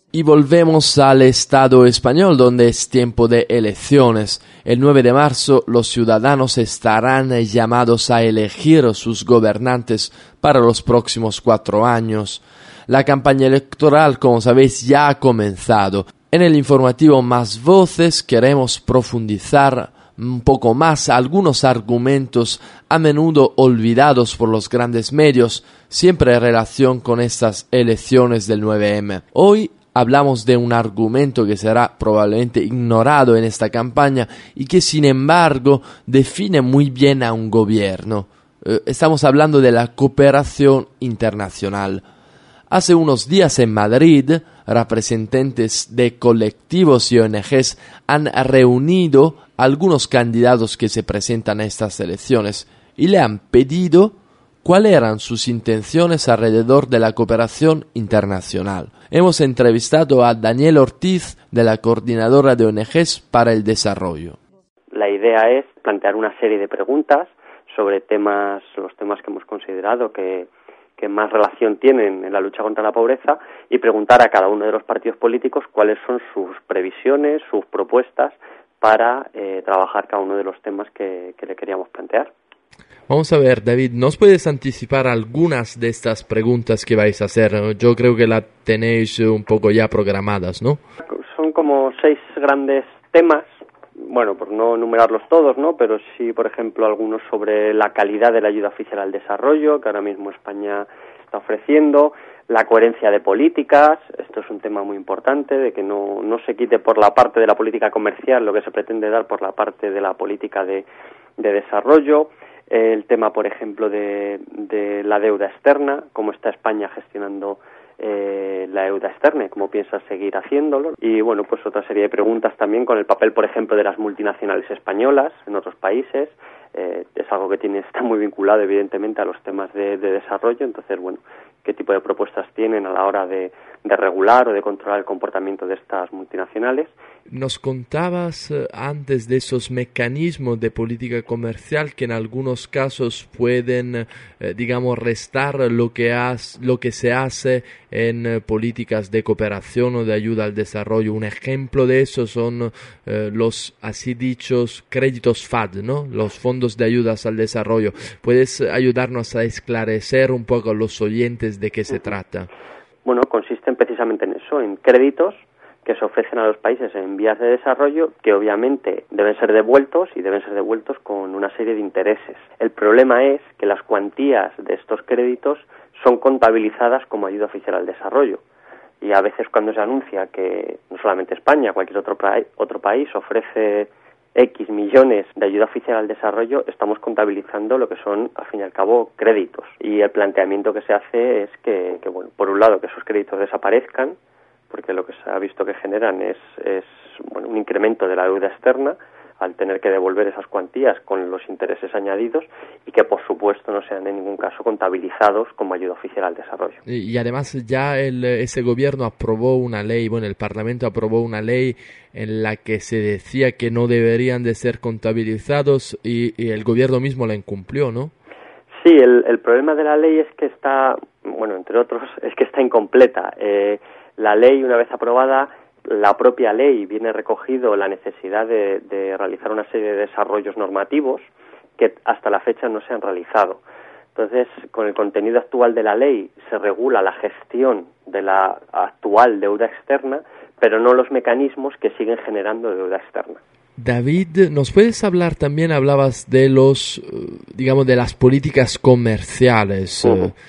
Y volvemos al Estado español, donde es tiempo de elecciones. El 9 de marzo los ciudadanos estarán llamados a elegir sus gobernantes para los próximos 4 años. La campaña electoral, como sabéis, ya ha comenzado. En el informativo Más Voces queremos profundizar un poco más algunos argumentos a menudo olvidados por los grandes medios, siempre en relación con estas elecciones del 9M. Hoy hablamos de un argumento que será probablemente ignorado en esta campaña y que sin embargo define muy bien a un gobierno. Estamos hablando de la cooperación internacional. Hace unos días en Madrid, representantes de colectivos y ONGs han reunido a algunos candidatos que se presentan a estas elecciones y le han pedido cuáles eran sus intenciones alrededor de la cooperación internacional. Hemos entrevistado a Daniel Ortiz, de la Coordinadora de ONGs para el Desarrollo. La idea es plantear una serie de preguntas sobre los temas que hemos considerado que más relación tienen en la lucha contra la pobreza y preguntar a cada uno de los partidos políticos cuáles son sus previsiones, sus propuestas para trabajar cada uno de los temas que le queríamos plantear. Vamos a ver, David, ¿nos puedes anticipar algunas de estas preguntas que vais a hacer? Yo creo que las tenéis un poco ya programadas, ¿no? Son como 6 grandes temas, bueno, por no enumerarlos todos, ¿no? Pero sí, por ejemplo, algunos sobre la calidad de la ayuda oficial al desarrollo, que ahora mismo España está ofreciendo, la coherencia de políticas, esto es un tema muy importante, de que no se quite por la parte de la política comercial lo que se pretende dar por la parte de la política de desarrollo, el tema, por ejemplo, de la deuda externa, cómo está España gestionando la deuda externa y cómo piensa seguir haciéndolo. Y, bueno, pues otra serie de preguntas también con el papel, por ejemplo, de las multinacionales españolas en otros países. Es algo que está muy vinculado, evidentemente, a los temas de desarrollo. Entonces, bueno, ¿qué tipo de propuestas tienen a la hora de regular o de controlar el comportamiento de estas multinacionales? Nos contabas antes de esos mecanismos de política comercial que en algunos casos pueden, restar lo que se hace en políticas de cooperación o de ayuda al desarrollo. Un ejemplo de eso son los así dichos créditos FAD, ¿no? Los fondos de ayudas al desarrollo. ¿Puedes ayudarnos a esclarecer un poco a los oyentes de qué se trata? Bueno, consisten precisamente en eso, en créditos que se ofrecen a los países en vías de desarrollo que obviamente deben ser devueltos y deben ser devueltos con una serie de intereses. El problema es que las cuantías de estos créditos son contabilizadas como ayuda oficial al desarrollo y a veces cuando se anuncia que no solamente España, cualquier otro país ofrece X millones de ayuda oficial al desarrollo, estamos contabilizando lo que son, al fin y al cabo, créditos. Y el planteamiento que se hace es que bueno, por un lado, que esos créditos desaparezcan, porque lo que se ha visto que generan es un incremento de la deuda externa al tener que devolver esas cuantías con los intereses añadidos y que, por supuesto, no sean en ningún caso contabilizados como ayuda oficial al desarrollo. Y además ya ese gobierno aprobó una ley, el Parlamento aprobó una ley en la que se decía que no deberían de ser contabilizados y el gobierno mismo la incumplió, ¿no? Sí, el problema de la ley es que está, entre otros, es que está incompleta. La ley, una vez aprobada, la propia ley viene recogido la necesidad de realizar una serie de desarrollos normativos que hasta la fecha no se han realizado. Entonces, con el contenido actual de la ley se regula la gestión de la actual deuda externa, pero no los mecanismos que siguen generando deuda externa. David, ¿nos puedes hablar también, hablabas de de las políticas comerciales,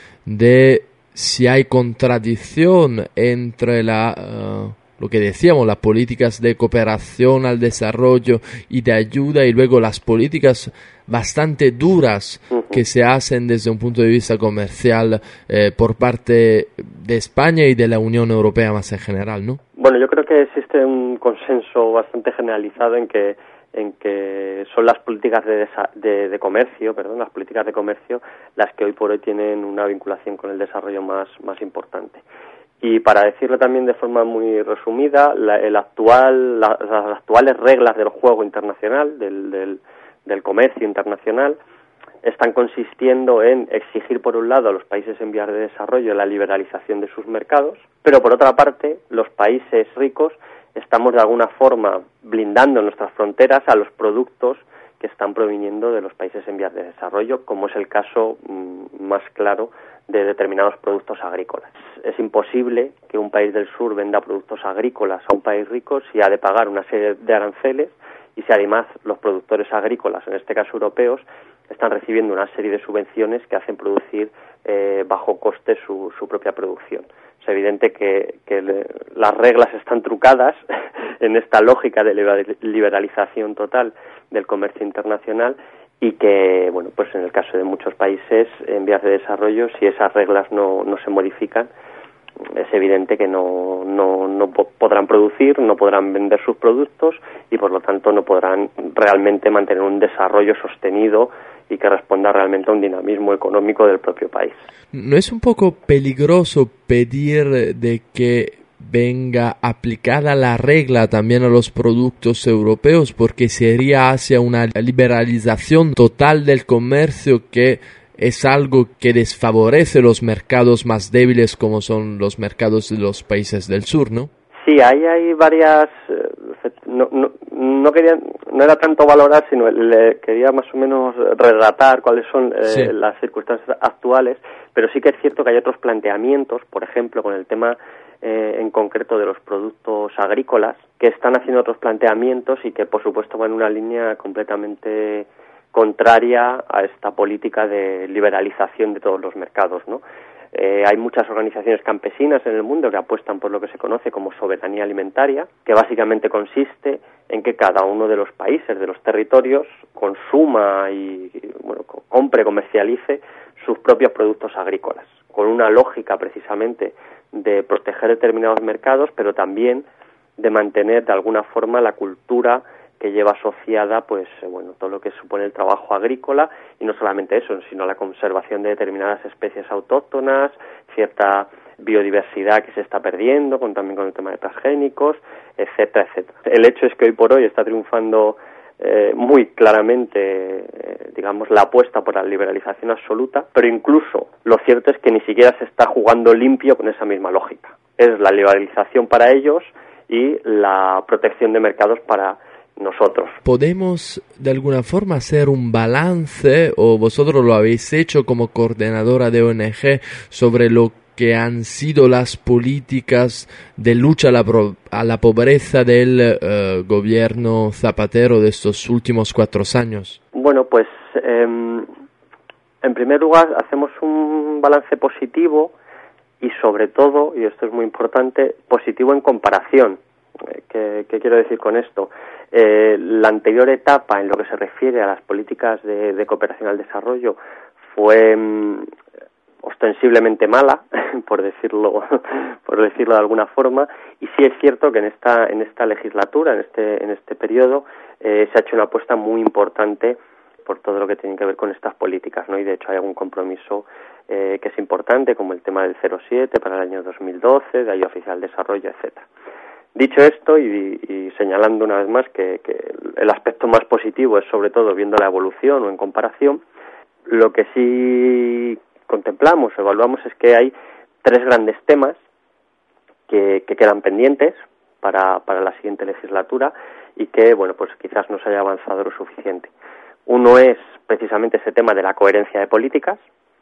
de si hay contradicción entre lo que decíamos, las políticas de cooperación al desarrollo y de ayuda y luego las políticas bastante duras que se hacen desde un punto de vista comercial por parte de España y de la Unión Europea más en general, ¿no? Bueno, yo creo que existe un consenso bastante generalizado en que son las políticas de comercio, las políticas de comercio las que hoy por hoy tienen una vinculación con el desarrollo más importante. Y para decirlo también de forma muy resumida, las actuales reglas del juego internacional, del comercio internacional, están consistiendo en exigir, por un lado, a los países en vías de desarrollo la liberalización de sus mercados, pero por otra parte, los países ricos estamos de alguna forma blindando nuestras fronteras a los productos que están proviniendo de los países en vías de desarrollo, como es el caso más claro de determinados productos agrícolas. Es imposible que un país del sur venda productos agrícolas a un país rico si ha de pagar una serie de aranceles y si además los productores agrícolas, en este caso europeos, están recibiendo una serie de subvenciones que hacen producir bajo coste su propia producción. Es evidente que las reglas están trucadas en esta lógica de liberalización total del comercio internacional y que, bueno, pues en el caso de muchos países en vías de desarrollo, si esas reglas no se modifican, es evidente que no podrán producir, no podrán vender sus productos y por lo tanto no podrán realmente mantener un desarrollo sostenido y que responda realmente a un dinamismo económico del propio país. ¿No es un poco peligroso pedir de que venga aplicada la regla también a los productos europeos, porque sería hacia una liberalización total del comercio que es algo que desfavorece los mercados más débiles como son los mercados de los países del sur, ¿no? Sí, ahí hay varias... No era tanto valorar, sino quería más o menos relatar cuáles son las circunstancias actuales, pero sí que es cierto que hay otros planteamientos, por ejemplo, con el tema en concreto de los productos agrícolas, que están haciendo otros planteamientos y que, por supuesto, van en una línea completamente contraria a esta política de liberalización de todos los mercados, ¿no? Hay muchas organizaciones campesinas en el mundo que apuestan por lo que se conoce como soberanía alimentaria, que básicamente consiste en que cada uno de los países, de los territorios, consuma y compre, comercialice sus propios productos agrícolas, con una lógica precisamente de proteger determinados mercados, pero también de mantener de alguna forma la cultura que lleva asociada todo lo que supone el trabajo agrícola, y no solamente eso, sino la conservación de determinadas especies autóctonas, cierta biodiversidad que se está perdiendo, también con el tema de transgénicos, etcétera, etcétera. El hecho es que hoy por hoy está triunfando muy claramente, la apuesta por la liberalización absoluta, pero incluso lo cierto es que ni siquiera se está jugando limpio con esa misma lógica. Es la liberalización para ellos y la protección de mercados para nosotros. ¿Podemos de alguna forma hacer un balance, o vosotros lo habéis hecho como coordinadora de ONG, sobre lo que han sido las políticas de lucha a la pobreza del gobierno Zapatero de estos últimos 4 años? Bueno, pues en primer lugar hacemos un balance positivo y sobre todo, y esto es muy importante, positivo en comparación. ¿Qué quiero decir con esto? La anterior etapa en lo que se refiere a las políticas de cooperación al desarrollo fue ostensiblemente mala, por decirlo de alguna forma, y sí es cierto que en esta legislatura, en este periodo, se ha hecho una apuesta muy importante por todo lo que tiene que ver con estas políticas, ¿no? Y de hecho hay algún compromiso que es importante, como el tema del 0,7 para el año 2012, de ayuda oficial al desarrollo, etcétera. Dicho esto y señalando una vez más que el aspecto más positivo es sobre todo viendo la evolución o en comparación, lo que sí contemplamos, evaluamos, es que hay 3 grandes temas que quedan pendientes para la siguiente legislatura y que, pues quizás no se haya avanzado lo suficiente. Uno es precisamente ese tema de la coherencia de políticas.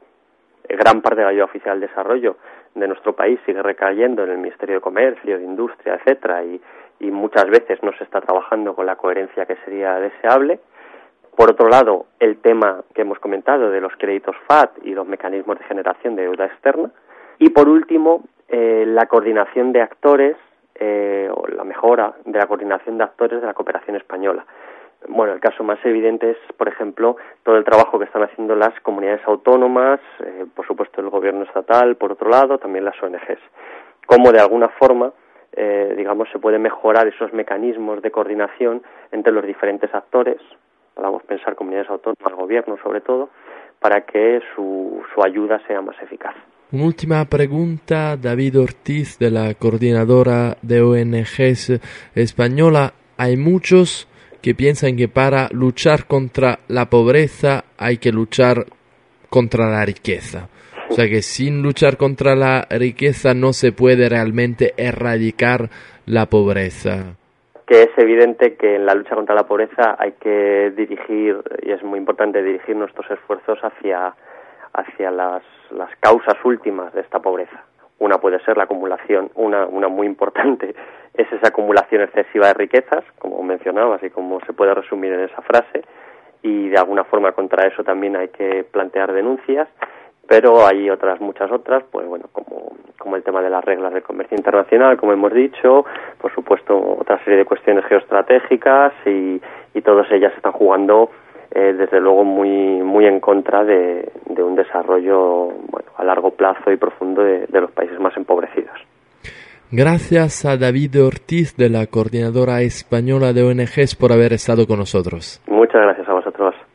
Gran parte de la ayuda oficial al desarrollo de nuestro país sigue recayendo en el Ministerio de Comercio, de Industria, etcétera, y muchas veces no se está trabajando con la coherencia que sería deseable. Por otro lado, el tema que hemos comentado de los créditos FAT y los mecanismos de generación de deuda externa. Y por último, la coordinación de actores o la mejora de la coordinación de actores de la cooperación española. Bueno, el caso más evidente es, por ejemplo, todo el trabajo que están haciendo las comunidades autónomas, por supuesto el gobierno estatal, por otro lado, también las ONGs. Cómo de alguna forma, se puede mejorar esos mecanismos de coordinación entre los diferentes actores, podamos pensar comunidades autónomas, gobierno sobre todo, para que su ayuda sea más eficaz. Una última pregunta, David Ortiz, de la coordinadora de ONGs española. Hay muchos que piensan que para luchar contra la pobreza hay que luchar contra la riqueza. O sea que sin luchar contra la riqueza no se puede realmente erradicar la pobreza. Que es evidente que en la lucha contra la pobreza hay que dirigir, y es muy importante dirigir nuestros esfuerzos hacia las causas últimas de esta pobreza. Una puede ser la acumulación, una muy importante es esa acumulación excesiva de riquezas, como mencionabas y como se puede resumir en esa frase, y de alguna forma contra eso también hay que plantear denuncias, pero hay muchas otras, pues bueno, como el tema de las reglas del comercio internacional, como hemos dicho, por supuesto otra serie de cuestiones geoestratégicas y todas ellas están jugando desde luego muy en contra de un desarrollo a largo plazo y profundo de los países más empobrecidos. Gracias a David Ortiz de la Coordinadora Española de ONGs por haber estado con nosotros. Muchas gracias a vosotros.